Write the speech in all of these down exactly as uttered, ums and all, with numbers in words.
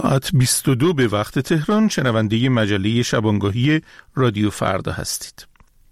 ساعت بیست و دو به وقت تهران شنونده مجله شبانگاهی رادیو فردا هستید.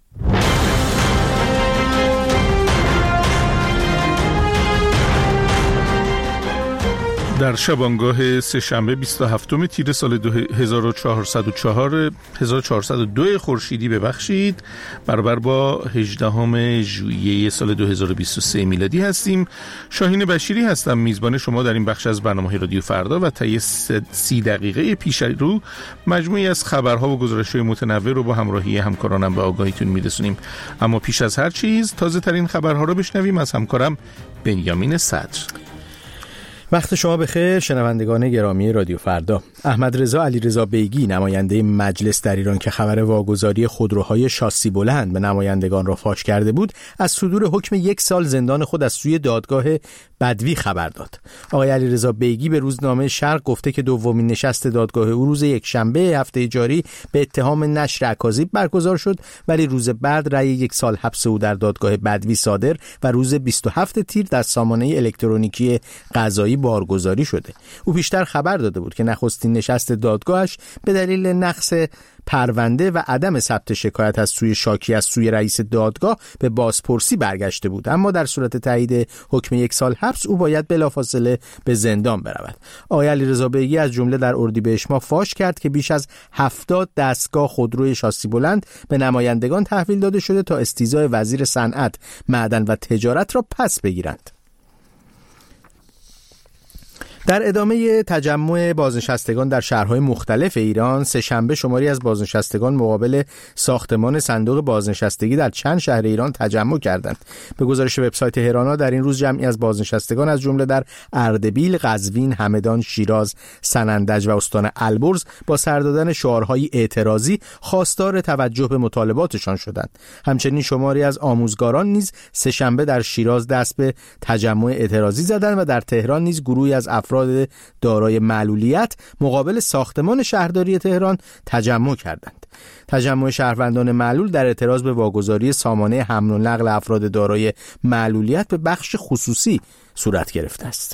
در شبانگاه سه‌شنبه بیست و هفتم تیر سال هزار و چهارصد و چهار هزار و چهارصد و دو خورشیدی ببخشید برابر با هجدهم ژوئیه سال دو هزار و بیست و سه میلادی هستیم. شاهین بشیری هستم، میزبان شما در این بخش از برنامه رادیو فردا و طی سی دقیقه پیش رو مجموعی از خبرها و گزارش‌های متنوع رو با همراهی همکارانم به آگاهیتون میرسونیم. اما پیش از هر چیز تازه ترین خبرها رو بشنویم از همکارم بنیامین صدر. وقت شما بخیر شنوندگان گرامی رادیو فردا. احمد رضا علیرضا بیگی نماینده مجلس در ایران که خبر واگذاری خودروهای شاسی بلند به نمایندگان را فاش کرده بود، از صدور حکم یک سال زندان خود از سوی دادگاه بدوی خبر داد. آقای علیرضا بیگی به روزنامه شرق گفته که دومین نشست دادگاه او روز یکشنبه هفته جاری به اتهام نشر اکاذیب برگزار شد، ولی روز بعد رأی یک سال حبس او در دادگاه بدوی صادر و روز بیست و هفتم تیر در سامانه الکترونیکی قضایی بارگذاری شده. او پیشتر خبر داده بود که نخستین نشست دادگاهش به دلیل نقص پرونده و عدم ثبت شکایت از سوی شاکی از سوی رئیس دادگاه به بازپرسی برگشته بود، اما در صورت تایید حکم یک سال حبس او باید بلافاصله به زندان برود. آقای علیرضا بیگی از جمله در اردیبهشت ماه فاش کرد که بیش از هفتاد دستگاه خودروی شاسی بلند به نمایندگان تحویل داده شده تا استیضاح وزیر صنعت، معدن و تجارت را پس بگیرند. در ادامه تجمع بازنشستگان در شهرهای مختلف ایران، سه‌شنبه شماری از بازنشستگان مقابل ساختمان صندوق بازنشستگی در چند شهر ایران تجمع کردند. به گزارش وبسایت هرانا در این روز جمعی از بازنشستگان از جمله در اردبیل، قزوین، همدان، شیراز، سنندج و استان البرز با سر دادن شعارهای اعتراضی خواستار توجه به مطالباتشان شدند. همچنین شماری از آموزگاران نیز سه‌شنبه در شیراز دست به تجمع اعتراضی زدند و در تهران نیز گروهی از افراد دارای معلولیت مقابل ساختمان شهرداری تهران تجمع کردند. تجمع شهروندان معلول در اعتراض به واگذاری سامانه حمل و نقل افراد دارای معلولیت به بخش خصوصی صورت گرفته است.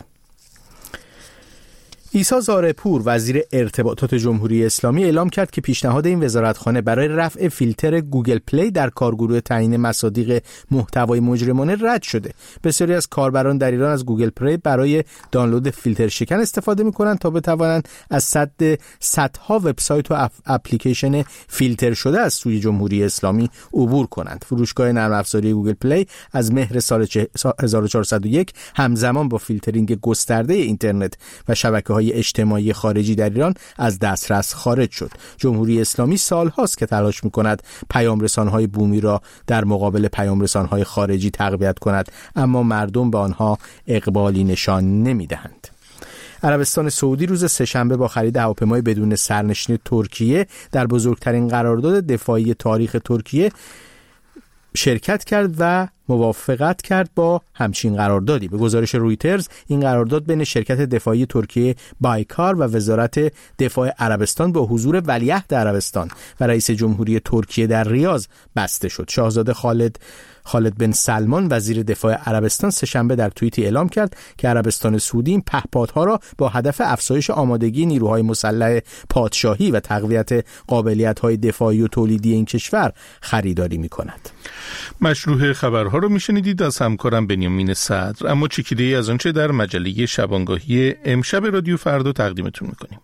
عیسی زارعپور وزیر ارتباطات جمهوری اسلامی اعلام کرد که پیشنهاد این وزارتخانه برای رفع فیلتر گوگل پلی در کارگروه تعیین مصادیق محتوای مجرمانه رد شده. بسیاری از کاربران در ایران از گوگل پلی برای دانلود فیلتر شکن استفاده می‌کنند تا بتوانند از صد صدها وبسایت و اپلیکیشن فیلتر شده از سوی جمهوری اسلامی عبور کنند. فروشگاه نرم افزاری گوگل پلی از مهر سال هزار و چهارصد و یک همزمان با فیلترینگ گسترده اینترنت و شبکه‌های اجتماعی خارجی در ایران از دسترس خارج شد. جمهوری اسلامی سالهاست که تلاش می‌کند پیام رسان‌های بومی را در مقابل پیام رسان‌های خارجی تقویت کند، اما مردم به آنها اقبالی نشان نمی‌دهند. عربستان سعودی روز سه‌شنبه با خرید هواپیمای بدون سرنشین ترکیه در بزرگترین قرارداد دفاعی تاریخ ترکیه شرکت کرد و موافقت کرد با همچین قراردادی. به گزارش رویترز این قرارداد بین شرکت دفاعی ترکیه بایکار و وزارت دفاع عربستان با حضور ولیعهد عربستان و رئیس جمهوری ترکیه در ریاض بسته شد. شاهزاده خالد خالد بن سلمان وزیر دفاع عربستان سه‌شنبه در توییتی اعلام کرد که عربستان سعودی این پهپادها را با هدف افزایش آمادگی نیروهای مسلح پادشاهی و تقویت قابلیت‌های دفاعی و تولیدی این کشور خریداری می‌کند. مشروع خبرها رو میشنیدید از همکارم بنیامین صدر، اما چکیده‌ای از آنچه در مجله شبانگاهی امشب رادیو فردا تقدیمتون می‌کنیم.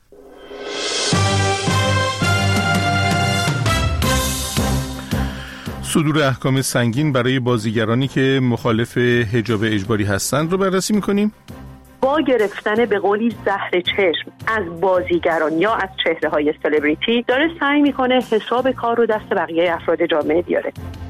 صدور احکام سنگین برای بازیگرانی که مخالف حجاب اجباری هستند رو بررسی می‌کنیم. با گرفتن به قولی زهر چشم از بازیگران یا از چهره‌های سلبریتی داره سعی می‌کنه حساب کار رو دست بقیه افراد جامعه بیاره.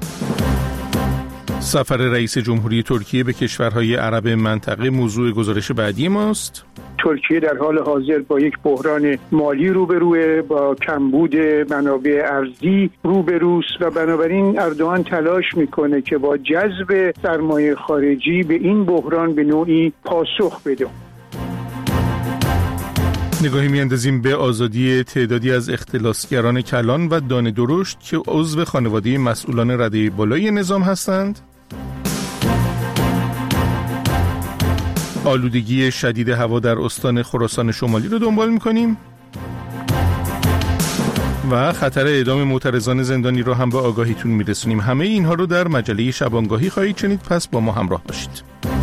سفر رئیس جمهوری ترکیه به کشورهای عرب منطقه موضوع گزارش بعدی ماست. ترکیه در حال حاضر با یک بحران مالی روبروه، با کمبود منابع ارزی روبروست و بنابراین اردوغان تلاش میکنه که با جذب سرمایه خارجی به این بحران به نوعی پاسخ بده. نگاهی میاندازیم به آزادی تعدادی از اختلاسگران کلان و دانه درشت که عضو خانواده مسئولان رده بالای نظام هستند. آلودگی شدید هوا در استان خراسان شمالی رو دنبال می‌کنیم و خطر اعدام معترضان زندانی رو هم به آگاهیتون میرسونیم. همه اینها رو در مجله شبانگاهی خواهید شنید، پس با ما همراه باشید.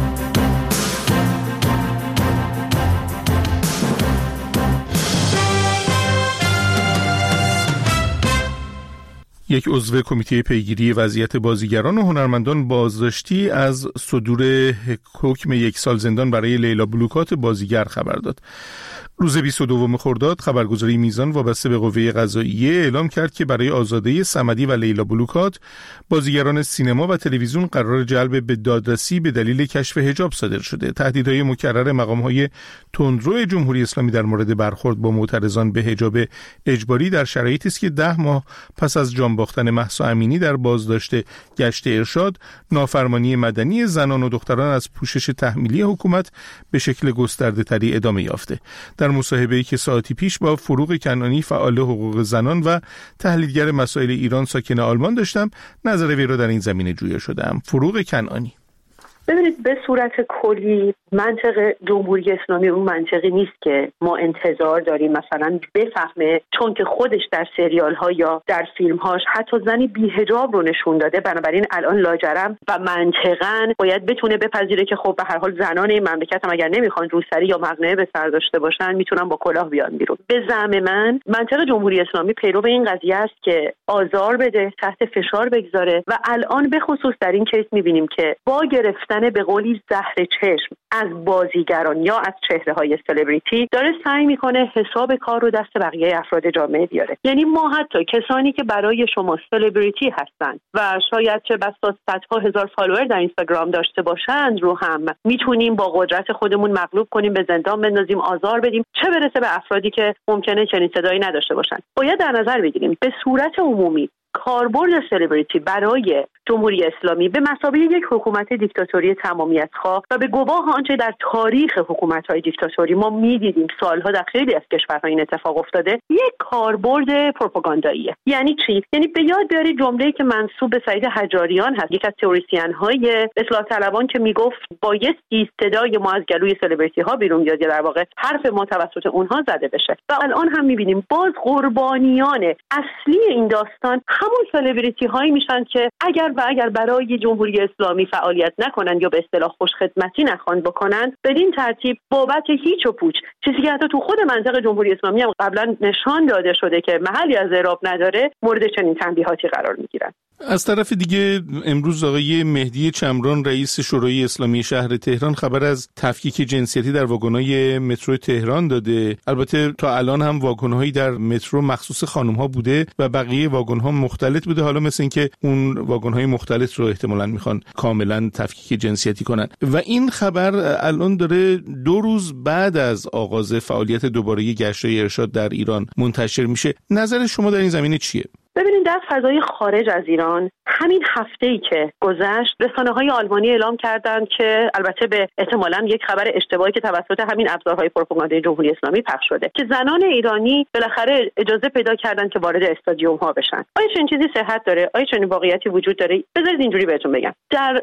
یک عضو کمیته پیگیری وضعیت بازیگران و هنرمندان بازداشتی از صدور حکم یک سال زندان برای لیلا بلوکات بازیگر خبر داد. روز بیست و دو خرداد خبرگزاری میزان وابسته به قوه قضاییه اعلام کرد که برای آزاده صمدی و لیلا بلوکات بازیگران سینما و تلویزیون قرار جلب به دادرسی به دلیل کشف حجاب صادر شده. تهدیدهای مکرر مقام‌های تندرو جمهوری اسلامی در مورد برخورد با معترضان به حجاب اجباری در شرایطی است که ده ماه پس از جان باختن مهسا امینی در بازداشت گشت ارشاد، نافرمانی مدنی زنان و دختران از پوشش تحمیلی حکومت به شکل گسترده‌تری ادامه یافته. در مصاحبه‌ای که ساعتی پیش با فروغ کنعانی فعال حقوق زنان و تحلیلگر مسائل ایران ساکن آلمان داشتم، نظر وی را در این زمینه جویا شدم. فروغ کنعانی: ببینید، به صورت کلی منطق جمهوری اسلامی اون منطقی نیست که ما انتظار داریم مثلا بفهمه چون که خودش در سریال ها یا در فیلم هاش حتی زنی بی حجاب رو نشون داده، بنابراین الان لاجرم و منطقاً باید بتونه بپذیره که خب به هر حال زنان این مملکت هم اگر نمیخوان روسری یا مقنعه به سر داشته باشن میتونن با کلاه بیان بیرون. به زعم من منطق جمهوری اسلامی پیرو این قضیه است که آزار بده، تحت فشار بگذاره و الان به خصوص در این کیس میبینیم که با گرفتن به قولی زهر چشم از بازیگران یا از چهره‌های سلبریتی داره سعی میکنه حساب کار رو دست بقیه افراد جامعه بیاره. یعنی ما حتی کسانی که برای شما سلبریتی هستند و شاید چه بسا صدها هزار فالوور در اینستاگرام داشته باشند رو هم میتونیم با قدرت خودمون مغلوب کنیم، به زندان بندازیم، آزار بدیم، چه برسه به افرادی که ممکنه چنین صدایی نداشته باشن. باید در نظر بگیریم به صورت عمومی کاربرد سلبریتی برای جمهوری اسلامی به مثابه یک حکومت دیکتاتوری تمامیت‌خواه و به گواه آنچه در تاریخ حکومت‌های دیکتاتوری ما می‌دیدیم سالها در خیلی از کشورها این اتفاق افتاده، یک کاربرد پروپاگانداییه. یعنی چی؟ یعنی به یاد بیارید جمله‌ای که منسوب به سعید حجاریان هست، یک از تئوریسین‌های اصلاح طلبان، که میگفت بایستی صدای ما از گلوی سلبریتی‌ها بیرون بیاد یا در واقع حرف ما توسط اونها زده بشه. و الان هم می‌بینیم باز قربانیان اصلی این داستان همون سلبریتی هایی میشن که اگر و اگر برای جمهوری اسلامی فعالیت نکنن یا به اصطلاح خوشخدمتی نخوان بکنن، بدین ترتیب بابت هیچ و پوچ، چیزی که حتی تو خود منطق جمهوری اسلامی هم قبلا نشان داده شده که محلی از اعراب نداره، مورد چنین تنبیهاتی قرار میگیرن. از طرف دیگه امروز آقای مهدی چمران رئیس شورای اسلامی شهر تهران خبر از تفکیک جنسیتی در واگن‌های مترو تهران داده. البته تا الان هم واگن‌هایی در مترو مخصوص خانم‌ها بوده و بقیه واگن‌ها مختلط بوده. حالا مثل این که اون واگن‌های مختلط رو احتمالاً میخوان کاملاً تفکیک جنسیتی کنن و این خبر الان داره دو روز بعد از آغاز فعالیت دوباره گشت‌های ارشاد در ایران منتشر میشه. نظر شما در این زمینه چیه؟ ببینید، در فضای خارج از ایران همین هفته‌ای که گذشت رسانه‌های آلمانی اعلام کردند که البته به احتمالاً یک خبر اشتباهی که توسط همین ابزارهای پروپاگاندای جمهوری اسلامی پخش شده که زنان ایرانی بالاخره اجازه پیدا کردن که وارد استادیوم‌ها بشن. آیا چنین چیزی صحت داره؟ آیا چنین واقعیتی وجود داره؟ بذارید اینجوری بهتون بگم. در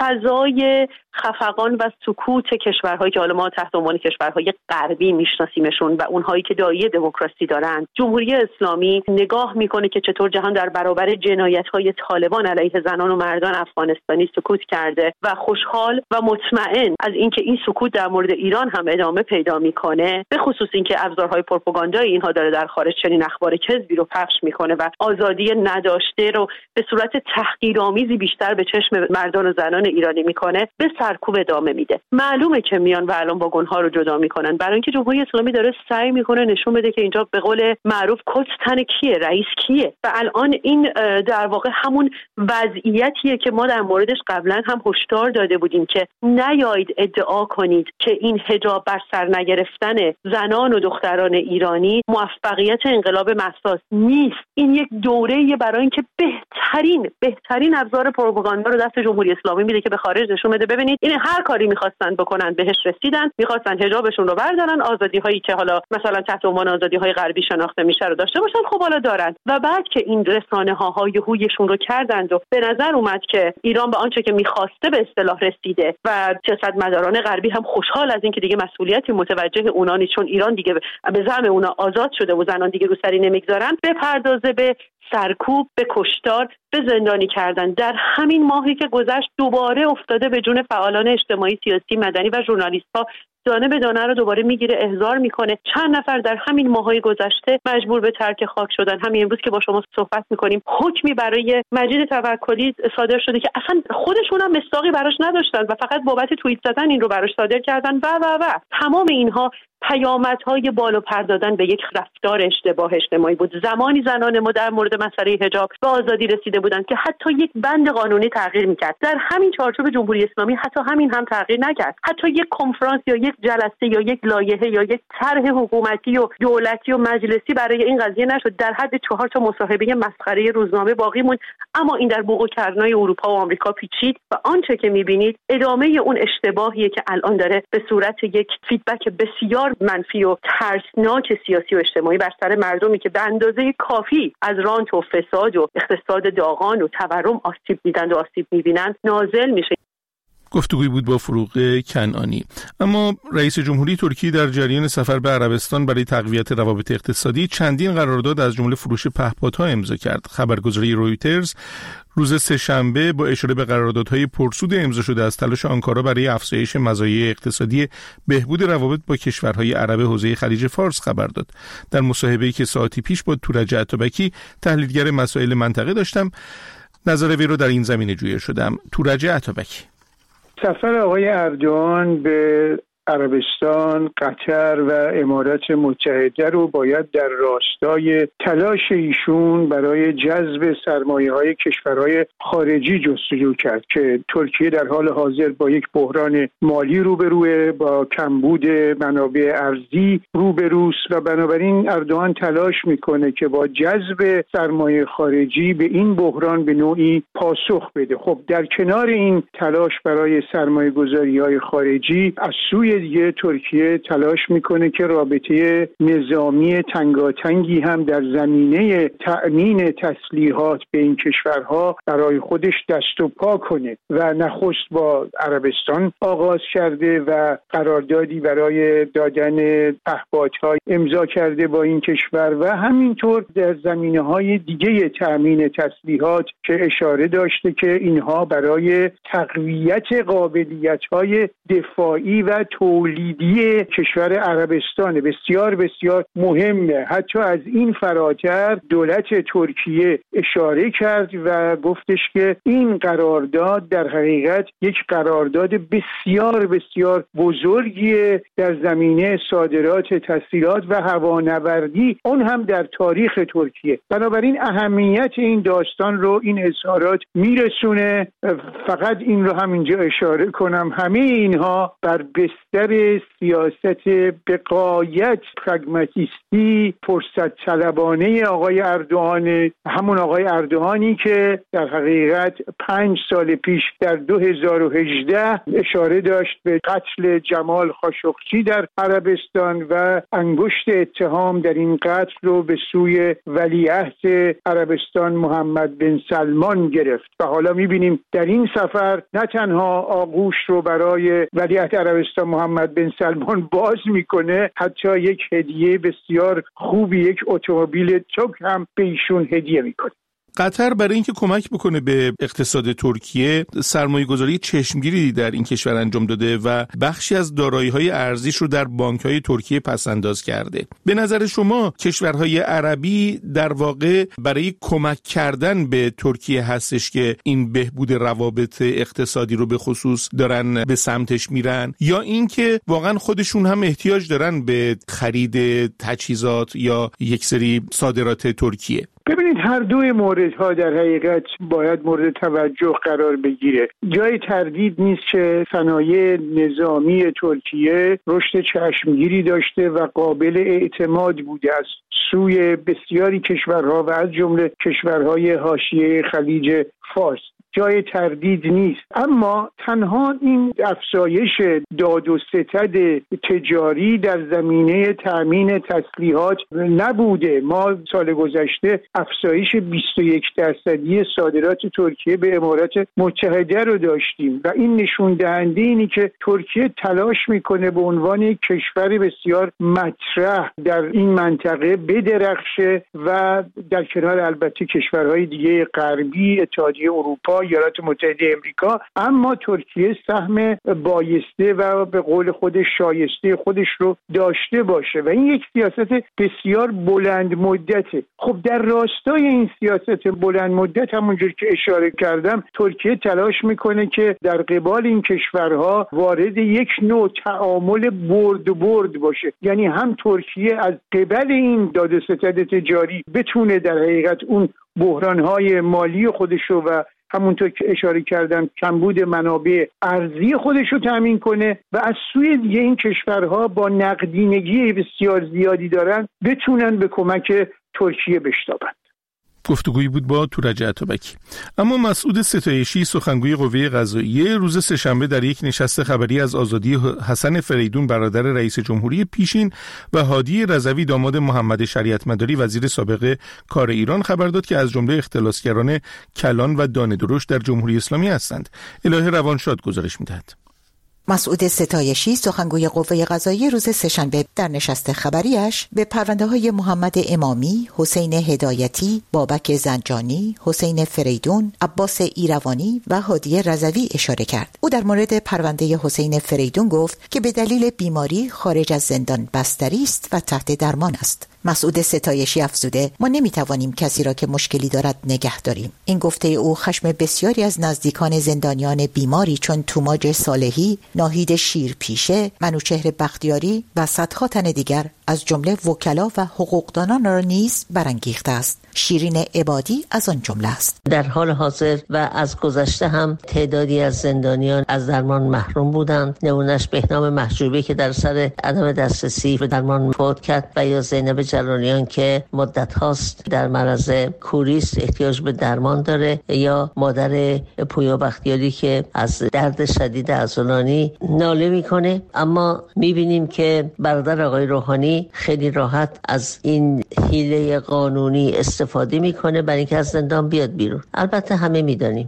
فضای خفقان و سکوت کشورهایی که حالا ما تحت عنوان کشورهای غربی میشناسیمشون و اونهایی که دایه دموکراسی دارن، جمهوری اسلامی نگاه میکنه که چطور جهان در برابر جنایت‌های طالبان علیه زنان و مردان افغانستانی سکوت کرده و خوشحال و مطمئن از اینکه این سکوت در مورد ایران هم ادامه پیدا میکنه، به خصوص اینکه ابزارهای پروپاگاندای اینها داره در خارج چنین اخبار کذبی رو پخش میکنه و آزادی نداشته رو به صورت تحقیرآمیزی بیشتر به چشم مردان و زنان ایرانی میکنه، به سرکوب ادامه میده. معلومه که میان و الان واگن‌ها رو جدا میکنن، برای اینکه جمهوری اسلامی داره سعی میکنه نشون بده که اینجا به قول معروف کت تن کیه، رئیس کیه. و الان این در واقع همون وضعیتیه که ما در موردش قبلا هم هشدار داده بودیم که نیایید ادعا کنید که این حجاب بر سر نگرفتن زنان و دختران ایرانی موفقیت انقلاب مهسا نیست. این یک دوره‌ای برای اینکه بهترین بهترین ابزار پروپاگاندا رو دست جمهوری اسلامی میده که به خارج نشون بده ببینید این هر کاری می‌خواستن بکنن بهش رسیدن، می‌خواستن حجابشون رو بردارن، آزادی‌هایی که حالا مثلا تحت عنوان آزادی‌های غربی شناخته میشه رو داشته باشن، خب حالا دارن. و بعد که این رسانه‌ها های هویشون رو کردن شدند و به نظر اومد که ایران به آنچه که می‌خواسته به اصطلاح رسیده و سیاستمداران غربی هم خوشحال از اینکه دیگه مسئولیتی متوجه اونا نیست، چون ایران دیگه به زعم اونا آزاد شده و زنان دیگه رو سری نمیگذارن، بپردازه به سرکوب، به کشتار، به زندانی کردن. در همین ماهی که گذشت دوباره افتاده به جون فعالان اجتماعی، سیاسی، مدنی و ژورنالیست‌ها، دانه به دانه رو دوباره میگیره، احضار میکنه. چند نفر در همین ماهای گذشته مجبور به ترک خاک شدن. همین امروز که با شما صحبت میکنیم حکمی برای مجید توکلی صادر شده که اصلا خودشون هم مصداقی براش نداشتن و فقط بابت توییت زدن این رو براش صادر کردن و و و تمام اینها پیامدهای بالو پر دادن به یک رفتار اشتباه اجتماعی بود. زمانی زنان ما در مورد مسئله حجاب به آزادی رسیده بودند که حتی یک بند قانونی تغییر میکرد. در همین چارچوب جمهوری اسلامی حتی همین هم تغییر نکرد. حتی یک کنفرانس یا یک جلسه یا یک لایحه یا یک طرح حکومتی و دولتی و مجلسی برای این قضیه نشد. در حد چهار تا مصاحبه مسخره روزنامه باقی موند. اما این در بوق و کرنای اروپا و آمریکا پیچید و آنچه که میبینید ادامه اون اشتباهیه که الان داره به صورت یک فیدبک بسیار منفی و ترسناک سیاسی و اجتماعی بر سر مردمی که به اندازه کافی از رانت و فساد و اقتصاد داغان و تورم آسیب دیدند و آسیب میبینند نازل میشه. گفتگویی بود با فروغ کنعانی. اما رئیس جمهوری ترکیه در جریان سفر به عربستان برای تقویت روابط اقتصادی چندین قرارداد از جمله فروش پهپادها امضا کرد. خبرگزاری رویترز روز سه‌شنبه با اشاره به قراردادهای پرسود امضا شده از تلاش آنکارا برای افزایش مزایای اقتصادی بهبود روابط با کشورهای عرب حوزه خلیج فارس خبر داد. در مصاحبه‌ای که ساعتی پیش با تورج عطابکی تحلیلگر مسائل منطقه داشتم، نظر وی رو در این زمینه جویا شدم. تورج عطابکی: سفر آقای اردوغان به عربستان، قطر و امارات متحده رو باید در راستای تلاش ایشون برای جذب سرمایه‌های کشورهای خارجی جستجو کرد که ترکیه در حال حاضر با یک بحران مالی روبروه، با کمبود منابع ارزی روبروست و بنابراین اردوغان تلاش میکنه که با جذب سرمایه خارجی به این بحران به نوعی پاسخ بده. خب در کنار این تلاش برای سرمایه گذاری‌های خارجی، از سوی دیگه ترکیه تلاش میکنه که رابطه نظامی تنگاتنگی هم در زمینه تأمین تسلیحات به این کشورها برای خودش دست و پا کنه و نخست با عربستان آغاز کرده و قراردادی برای دادن پهپادها امضا کرده با این کشور و همینطور در زمینه‌های دیگه تأمین تسلیحات که اشاره داشته که اینها برای تقویت قابلیت‌های دفاعی و تولیدی کشور عربستان بسیار بسیار مهمه. حتی از این فراتر دولت ترکیه اشاره کرد و گفتش که این قرارداد در حقیقت یک قرارداد بسیار بسیار بزرگیه در زمینه صادرات تسلیحات و هوانوردی، اون هم در تاریخ ترکیه. بنابراین اهمیت این داستان رو این اظهارات میرسونه. فقط این رو هم اینجا اشاره کنم، همه اینها بر بستر سیاست به غایت پرگماتیستی، فرصت طلبانه آقای اردوغان، همون آقای اردوغانی که در حقیقت پنج سال پیش در دو هزار و هجده اشاره داشت به قتل جمال خاشقچی در عربستان و انگشت اتهام در این قتل رو به سوی ولیعهد عربستان محمد بن سلمان گرفت و حالا می‌بینیم در این سفر نه تنها آغوش رو برای ولیعهد عربستان محمد بن سلمان باز میکنه، حتی یک هدیه بسیار خوبی، یک اتومبیل توک هم به ایشون هدیه میکنه. قطر برای اینکه کمک بکنه به اقتصاد ترکیه سرمایه‌گذاری چشمگیری در این کشور انجام داده و بخشی از دارایی‌های ارزیش رو در بانک‌های ترکیه پس‌انداز کرده. به نظر شما کشورهای عربی در واقع برای کمک کردن به ترکیه هستش که این بهبود روابط اقتصادی رو به خصوص دارن به سمتش میرن، یا اینکه واقعا خودشون هم احتیاج دارن به خرید تجهیزات یا یک سری صادرات ترکیه؟ ببینید هر دوی موردها در حقیقت باید مورد توجه قرار بگیره. جای تردید نیست که صنایع نظامی ترکیه رشد چشمگیری داشته و قابل اعتماد بوده است سوی بسیاری کشورها و از جمله کشورهای حاشیه خلیج فارس، جای تردید نیست. اما تنها این افزایش داد و ستد تجاری در زمینه تأمین تسلیحات نبوده. ما سال گذشته افزایش بیست و یک درصدی صادرات ترکیه به امارات متحده رو داشتیم و این نشون دهنده اینی که ترکیه تلاش میکنه به عنوان یک کشور بسیار مطرح در این منطقه بدرخشه و در کنار البته کشورهای دیگه غربی، اتحادیه اروپا، ایالات متحده امریکا. اما ترکیه سهم بایسته و به قول خودش شایسته خودش رو داشته باشه و این یک سیاست بسیار بلند مدته. خب در راستای این سیاست بلند مدت همونجور که اشاره کردم ترکیه تلاش میکنه که در قبال این کشورها وارد یک نوع تعامل برد برد باشه، یعنی هم ترکیه از قبل این داد و ستد تجاری بتونه در حقیقت اون بحرانهای مالی خودشو و همونطور که اشاره کردم کمبود منابع ارزی خودش رو تامین کنه و از سوی دیگه این کشورها با نقدینگی بسیار زیادی دارن بتونن به کمک ترکیه بشتابند. گفتگویی بود با تورج عطابکی. اما مسعود ستایشی سخنگوی قوه قضاییه روز سه‌شنبه در یک نشست خبری از آزادی حسن فریدون برادر رئیس جمهوری پیشین و هادی رضوی داماد محمد شریعت مداری وزیر سابق کار ایران خبر داد که از جمله اختلاسگران کلان و دانه درشت در جمهوری اسلامی هستند. الهه روانشاد گزارش می‌دهد. مسعود ستایشی سخنگوی قوه قضاییه روز سه‌شنبه در نشست خبریش به پرونده‌های محمد امامی، حسین هدایتی، بابک زنجانی، حسین فریدون، عباس ایروانی و هادی رضوی اشاره کرد. او در مورد پرونده حسین فریدون گفت که به دلیل بیماری خارج از زندان بستری است و تحت درمان است. مسعود ستایشی افزوده ما نمیتوانیم کسی را که مشکلی دارد نگه داریم. این گفته او خشم بسیاری از نزدیکان زندانیان بیماری چون توماج صالحی، ناهید شیرپیشه، منوچهر بختیاری و صدها تن دیگر از جمله وکلا و حقوقدانان را نیز برانگیخته است. شیرین عبادی از آن جمله است. در حال حاضر و از گذشته هم تعدادی از زندانیان از درمان محروم بودند. نمونهش بهنام محجوبی که در سر عدم دسترسی به درمان فوت کرد و یا زینب جلانیان که مدت هاست در معرض کوریست احتیاج به درمان داره، یا مادر پویا بختیاری که از درد شدید عضلانی ناله میکنه. اما میبینیم که برادر آقای روحانی خیلی راحت از این حیله قانونی استفاده میکنه برای اینکه از زندان بیاد بیرون. البته همه میدانیم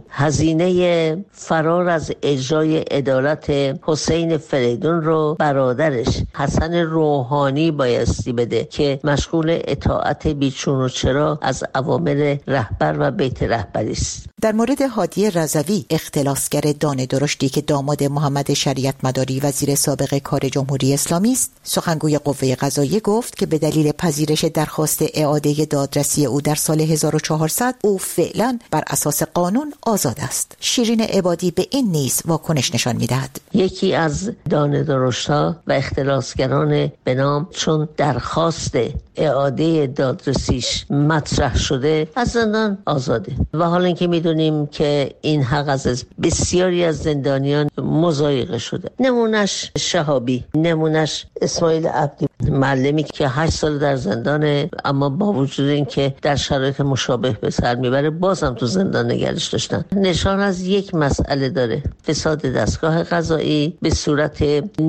هزینه فرار از اجرای عدالت حسین فریدون رو برادرش حسن روحانی بایستی بده که مشغول اطاعت بیچون و چرا از اوامر رهبر و بیت رهبری است. در مورد هادی رضوی اختلاسگر دانه درشتی که داماد محمد شریعت مداری وزیر سابق کار جمهوری اسلامی است، سخنگوی قوه قضاییه گفت که به دلیل پذیرش درخواست اعاده دادرسی او در سال هزار و چهارصد او فعلا بر اساس قانون آزاد است. شیرین عبادی به این نیز واکنش نشان می‌دهد. یکی از دانه درشت‌ها و اختلاسگران به نام چون درخواست اعاده دادرسیش مطرح شده از زندان آزاده و حالا اینکه میدونیم که این حق از بسیاری از زندانیان مضایقه شده. نمونش شهابی، نمونش اسماعیل عبدی معلمی که هشت سال در زندانه، اما با وجود اینکه در شرایط مشابه به سر میبره بازم تو زندان نگرش داشتن. نشان از یک مسئله داره، فساد دستگاه قضایی به صورت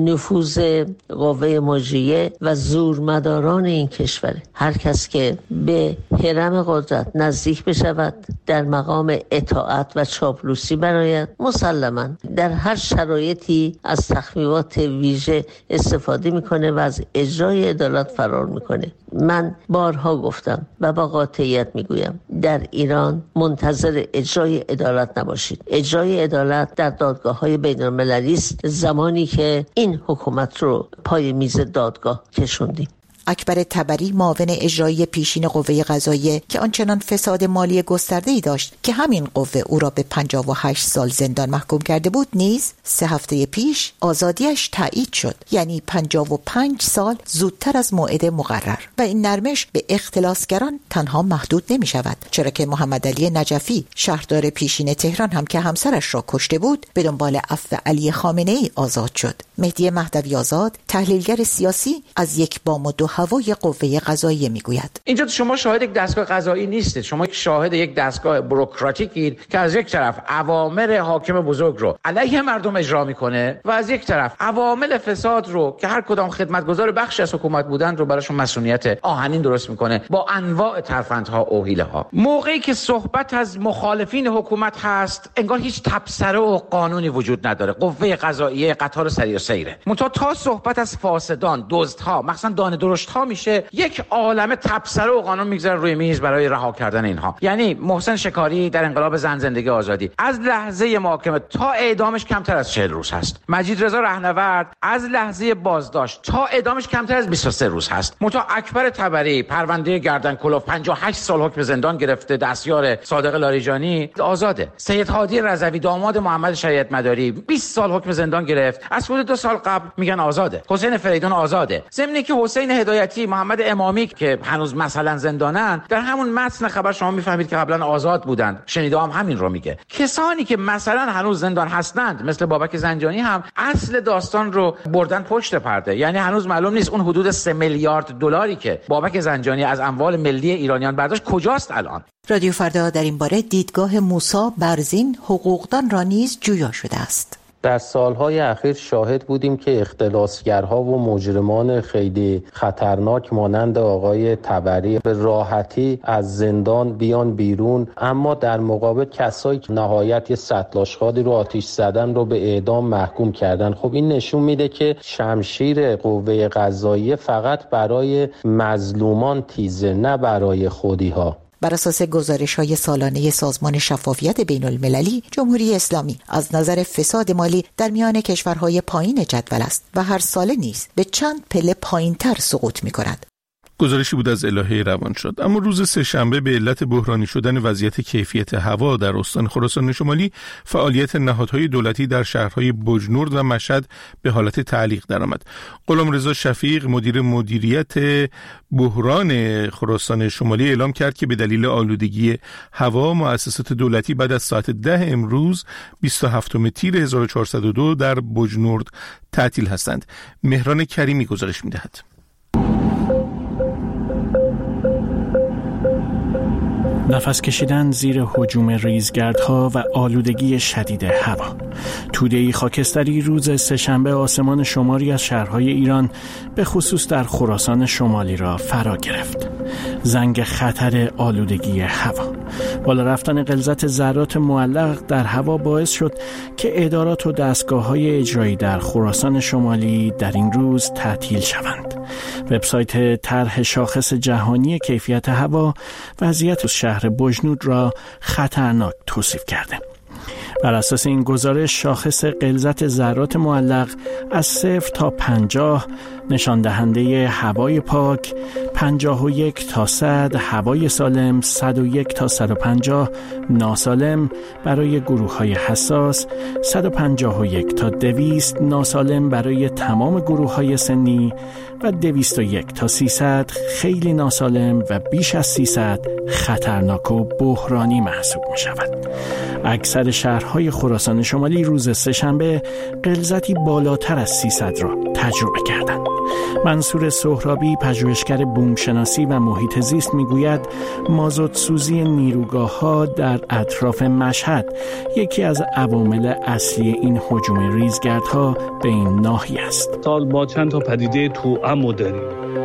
نفوذ قوه مجریه و زورمداران این کشوره. هر کس که به هرم قدرت نزدیک بشود در مقام اطاعت و چاپلوسی برآید، مسلماً در هر شرایطی از تخفیفات ویژه استفاده میکنه و از اجرای عدالت فرار میکنه. من بارها گفتم و با قاطعیت میگویم در ایران منتظر اجرای عدالت نباشید. اجرای عدالت در دادگاه‌های بین‌المللی است زمانی که این حکومت رو پای میز دادگاه کشوندیم. اکبر تبری معاون اجرایی پیشین قوه قضاییه که آنچنان فساد مالی گسترده‌ای داشت که همین قوه او را به پنجاه و هشت سال زندان محکوم کرده بود نیز سه هفته پیش آزادیش تایید شد، یعنی پنجاه و پنج سال زودتر از موعد مقرر. و این نرمش به اختلاسگران تنها محدود نمی شود، چرا که محمد علی نجفی شهردار پیشین تهران هم که همسرش را کشته بود به دنبال عفو علی خامنه‌ای آزاد شد. مهدی مهدوی آزاد تحلیلگر سیاسی از یک بام و دو هوای قوه قضاییه میگوید. اینجا شما شاهد یک دستگاه قضایی نیستید، شما شاهد یک دستگاه بوروکراتیکید که از یک طرف اوامر حاکم بزرگ رو علیه مردم اجرا میکنه و از یک طرف اوامر فساد رو که هر کدام خدمتگزار بخشی از حکومت بودن رو براشون مسئولیت آهنین درست میکنه با انواع ترفندها و حیله ها. موقعی که صحبت از مخالفین حکومت هست انگار هیچ تبصره و قانونی وجود نداره، قوه قضاییه قطار سریع و سیره. منتها تا صحبت از فاسدان، دزدها، مثلا دانه درشت‌ها میشه، یک عالمه تبصره و قانون میگذاره روی میز برای رها کردن اینها. یعنی محسن شکاری در انقلاب زن زندگی آزادی از لحظه محاکمه تا اعدامش کمتر از چهل روز هست. مجید رضا رهنورد از لحظه بازداشت تا اعدامش کمتر از بیست و سه روز هست. منتها اکبر طبری پرونده گردن کلوف پنجاه و هشت سال حکم زندان گرفته، دستیار صادق لاریجانی آزاده. سید هادی رضوی داماد محمد شریعت مداری بیست سال حکم زندان گرفت، از حدود دو سال قبل میگن آزاده. حسین فریدون آزاده. ضمن که حسین هدایتی، محمد امامی که هنوز مثلا زندانن، در همون متن خبر شما میفهمید که قبلا آزاد بودند. شنیده هم همین رو میگه. کسانی که مثلا هنوز زندان هستند مثل بابک زنجانی هم اصل داستان رو بردن پشت پرده. یعنی هنوز معلوم نیست اون حدود سه میلیارد دلاری که بابک زنجانی از اموال ملی ایرانیان برداشت کجاست الان. رادیو فردا در این باره دیدگاه موسی برزین حقوقدان را نیز جویا شده است. در سالهای اخیر شاهد بودیم که اختلاسگرها و مجرمان خیلی خطرناک مانند آقای طبری به راحتی از زندان بیان بیرون، اما در مقابل کسایی که نهایت یه سطلاشخوادی رو آتش زدن رو به اعدام محکوم کردن. خب این نشون میده که شمشیر قوه قضاییه فقط برای مظلومان تیزه، نه برای خودی‌ها. بر اساس گزارش‌های سالانه سازمان شفافیت بین المللی، جمهوری اسلامی از نظر فساد مالی در میان کشورهای پایین جدول است و هر ساله نیز به چند پله پایین‌تر سقوط می‌کند. گزارشی بود از الهه روانشاد. اما روز سه‌شنبه به علت بحرانی شدن وضعیت کیفیت هوا در استان خراسان شمالی، فعالیت نهادهای دولتی در شهرهای بجنورد و مشهد به حالت تعلیق درآمد. غلامرضا شفیق، مدیر مدیریت بحران خراسان شمالی، اعلام کرد که به دلیل آلودگی هوا مؤسسات دولتی بعد از ساعت ده امروز بیست و هفتم تیر هزار و چهارصد و دو در بجنورد تعطیل هستند. مهران کریمی گزارش می‌دهد. نفس کشیدن زیر هجوم ریزگردها و آلودگی شدید هوا. توده‌ای خاکستری روز سه‌شنبه آسمان شماری از شهرهای ایران به خصوص در خراسان شمالی را فرا گرفت. زنگ خطر آلودگی هوا. بالا رفتن غلظت ذرات معلق در هوا باعث شد که ادارات و دستگاه‌های اجرایی در خراسان شمالی در این روز تعطیل شوند. وبسایت طرح شاخص جهانی کیفیت هوا وضعیت شهر بجنورد را خطرناک توصیف کرده. بر اساس این گزارش شاخص غلظت ذرات معلق از صفر تا پنجاه نشان دهنده هوای پاک، پنجاه و یک تا صد هوای سالم، صد و یک تا صد و پنجاه ناسالم برای گروه های حساس، صد و پنجاه و یک تا دویست ناسالم برای تمام گروه های سنی و دویست و یک تا سیصد خیلی ناسالم و بیش از سیصد خطرناک و بحرانی محسوب می شود. اکثر شهرهای خراسان شمالی روز سه‌شنبه غلظتی بالاتر از سیصد را تجربه کردند. منصور سهرابی، پژوهشگر بومشناسی و محیط زیست، میگوید مازوت سوزی نیروگاه‌ها در اطراف مشهد یکی از عوامل اصلی این هجوم ریزگردها به این ناحیه است. سال ما چند تا پدیده توأم داریم.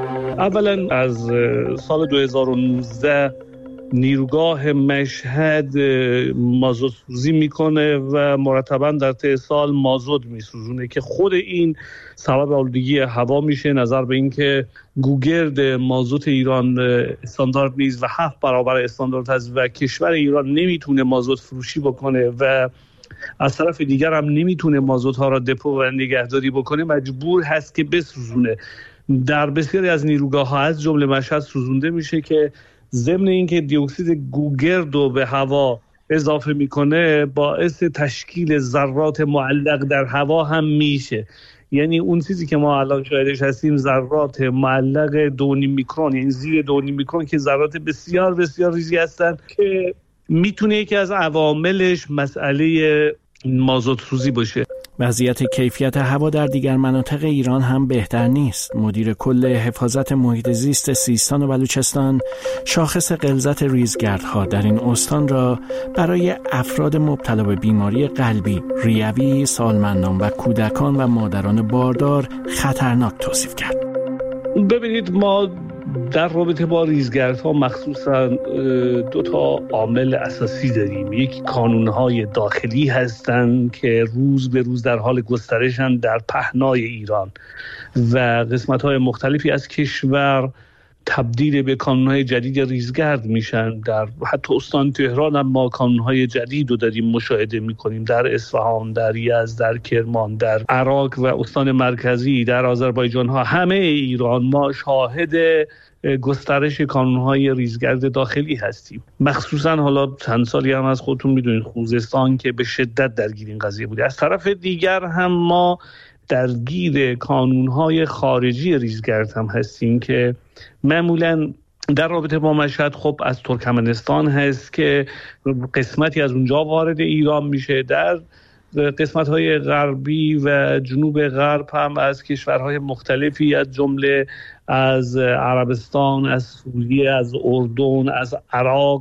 اولا از سال دو هزار و نوزده نیروگاه مشهد مازوت سوزی میکنه و مرتبا در طی سال مازوت میسوزونه که خود این سبب آلودگی هوا میشه، نظر به این که گوگرد مازوت ایران استاندارد نیست و هفت برابر استاندارد هست و کشور ایران نمیتونه مازوت فروشی بکنه و از طرف دیگر هم نمیتونه مازوت ها را دپو و نگهداری بکنه، مجبور هست که بسوزونه. در بسیاری از نیروگاه ها از جمله مشهد سوزونده میشه که ضمن اینکه دی اکسید گوگرد رو به هوا اضافه میکنه باعث تشکیل ذرات معلق در هوا هم میشه. یعنی اون چیزی که ما الان شاهدش هستیم ذرات معلق دو نیم میکرون، یعنی زیر دو نیم میکرون که ذرات بسیار بسیار ریزی هستن که میتونه یکی از عواملش مسئله مازوت سوزی باشه. وضعیت کیفیت هوا در دیگر مناطق ایران هم بهتر نیست. مدیر کل حفاظت محیط زیست سیستان و بلوچستان شاخص غلظت ریزگردها در این استان را برای افراد مبتلا به بیماری قلبی، ریوی، سالمندان و کودکان و مادران باردار خطرناک توصیف کرد. ببینید، ما در رابطه با ریزگردها مخصوصا دو تا عامل اساسی داریم. یک کانونهای داخلی هستند که روز به روز در حال گسترشن در پهنای ایران و قسمت‌های مختلفی از کشور تبدیل به کانونهای جدید ریزگرد میشن. در حتی استان تهران هم ما کانونهای جدید رو داریم مشاهده میکنیم، در اصفهان، در یزد، در کرمان، در عراق و استان مرکزی، در آذربایجان ها، همه ایران ما شاهد گسترش کانونهای ریزگرد داخلی هستیم. مخصوصا حالا چند سالی هم از خودتون میدونید خوزستان که به شدت درگیر این قضیه بوده. از طرف دیگر هم ما درگیر کانونهای خارجی ریزگرد هم هستیم که معمولاً در رابطه با مشهد خب از ترکمنستان هست که قسمتی از اونجا وارد ایران میشه. در قسمت‌های غربی و جنوب غرب هم از کشورهای مختلفی از جمله از عربستان، از سوریه، از اردن، از عراق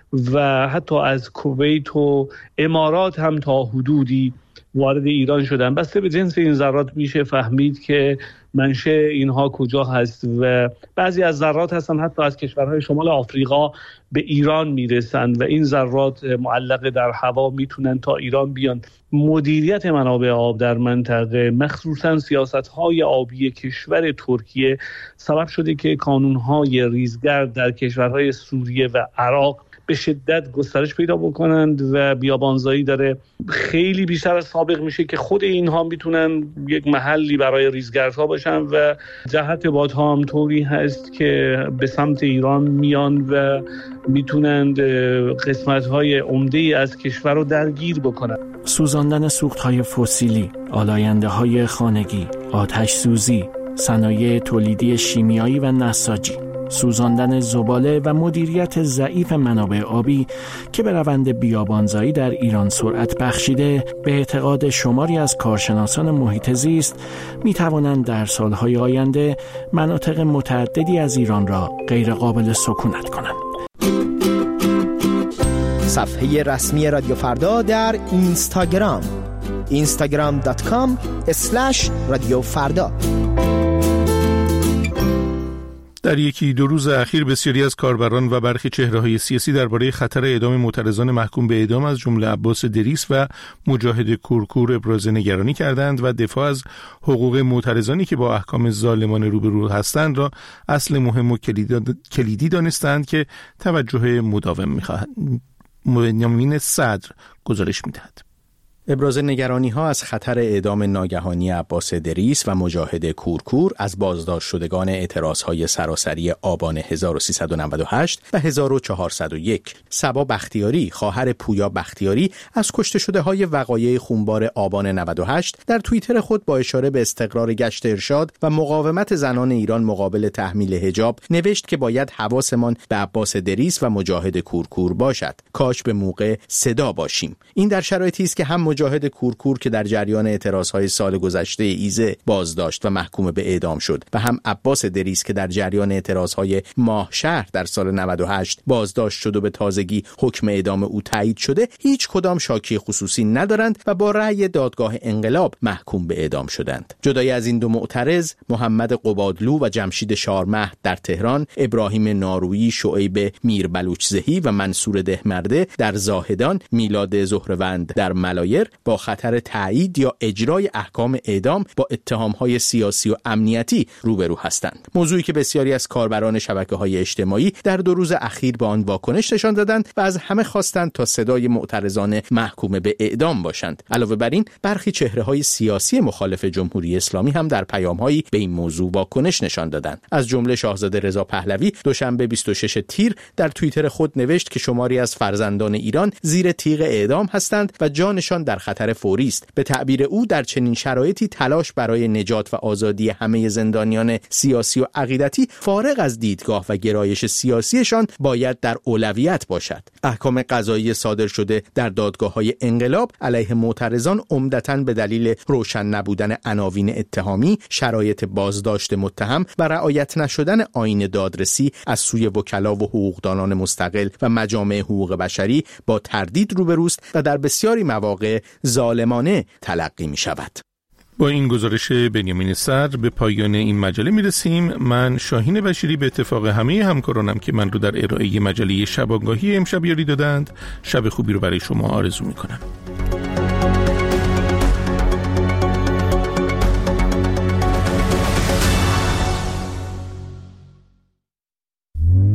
و حتی از کویت و امارات هم تا حدودی وارد ایران شدن. بسته به جنس این ذرات میشه فهمید که منشأ اینها کجا هست و بعضی از ذرات هستن حتی از کشورهای شمال آفریقا به ایران میرسن و این ذرات معلق در هوا میتونن تا ایران بیان. مدیریت منابع آب در منطقه، مخصوصا سیاست‌های آبی کشور ترکیه، سبب شده که کانون‌های ریزگرد در کشورهای سوریه و عراق به شدت گسترش پیدا بکنند و بیابانزایی داره خیلی بیشتر از سابق میشه که خود اینها میتونن یک محلی برای ریزگردها باشن و جهت بادها هم طوری هست که به سمت ایران میان و میتونند قسمت‌های عمده‌ای از کشور رو درگیر بکنن. سوزاندن سوخت‌های فسیلی، آلاینده‌های خانگی، آتش سوزی، صنایع تولیدی شیمیایی و نساجی، سوزاندن زباله و مدیریت ضعیف منابع آبی که به روند بیابانزایی در ایران سرعت بخشیده، به اعتقاد شماری از کارشناسان محیط زیست می توانند در سالهای آینده مناطق متعددی از ایران را غیر قابل سکونت کنند. صفحه رسمی رادیو فردا در اینستاگرام اینستاگرام دات کام اسلش رادیو فردا. در یکی دو روز اخیر بسیاری از کاربران و برخی چهره‌های سیاسی درباره خطر اعدام معترضان محکوم به اعدام از جمله عباس دریس و مجاهد کورکور ابراز نگرانی کردند و دفاع از حقوق معترضانی که با احکام ظالمانه روبرو هستند را اصل مهم و کلیدی دانستند که توجه مداوم می‌خواهد. بنیامین صدر گزارش می‌دهد. ابراز نگرانی ها از خطر اعدام ناگهانی عباس دریس و مجاهد کورکور از بازداشت شدگان اعتراض های سراسری آبان هزار و سیصد و نود و هشت و هزار و چهارصد و یک، صبا بختیاری خواهر پویا بختیاری از کشته شده های وقایع خونبار آبان نود و هشت در توییتر خود با اشاره به استقرار گشت ارشاد و مقاومت زنان ایران مقابل تحمیل حجاب نوشت که باید حواسمان به عباس دریس و مجاهد کورکور باشد، کاش به موقع صدا باشیم. این در شرایطی است که هم مجاهد کورکور که در جریان اعتراضهای سال گذشته ایزه بازداشت و محکوم به اعدام شد و هم عباس دریس که در جریان اعتراضهای ماه شهر در سال نود و هشت بازداشت شد و به تازگی حکم اعدام او تایید شده، هیچ کدام شاکی خصوصی ندارند و با رأی دادگاه انقلاب محکوم به اعدام شدند. جدای از این دو معترض، محمد قبادلو و جمشید شارمهد در تهران، ابراهیم نارویی، شعیب میر بلوچزهی و منصور دهمرده در زاهدان، میلاد زهروند در ملایر با خطر تایید یا اجرای احکام اعدام با اتهام‌های سیاسی و امنیتی روبرو هستند. موضوعی که بسیاری از کاربران شبکه‌های اجتماعی در دو روز اخیر با آن واکنش نشان دادند و از همه خواستند تا صدای معترضان محکوم به اعدام باشند. علاوه بر این، برخی چهره‌های سیاسی مخالف جمهوری اسلامی هم در پیام‌هایی به این موضوع واکنش نشان دادند. از جمله شاهزاده رضا پهلوی دوشنبه بیست و شش تیر در توییتر خود نوشت که شماری از فرزندان ایران زیر تیغ اعدام هستند و جانشان در در خطر فوری است. به تعبیر او در چنین شرایطی تلاش برای نجات و آزادی همه زندانیان سیاسی و عقیدتی فارغ از دیدگاه و گرایش سیاسیشان باید در اولویت باشد. احکام قضایی صادر شده در دادگاه‌های انقلاب علیه معترضان عمدتاً به دلیل روشن نبودن عناوین اتهامی، شرایط بازداشت متهم و رعایت نشدن آیین دادرسی از سوی وکلا و حقوقدانان مستقل و مجامع حقوق بشری با تردید روبروست و در بسیاری مواقع ظالمانه تلقی می شود. با این گزارش بنیامین صدر به پایان این مجله می رسیم. من شاهین بشیری به اتفاق همه همکارانم که من رو در ارائه مجله شبانگاهی امشب یاری دادند، شب خوبی رو برای شما آرزو می کنم.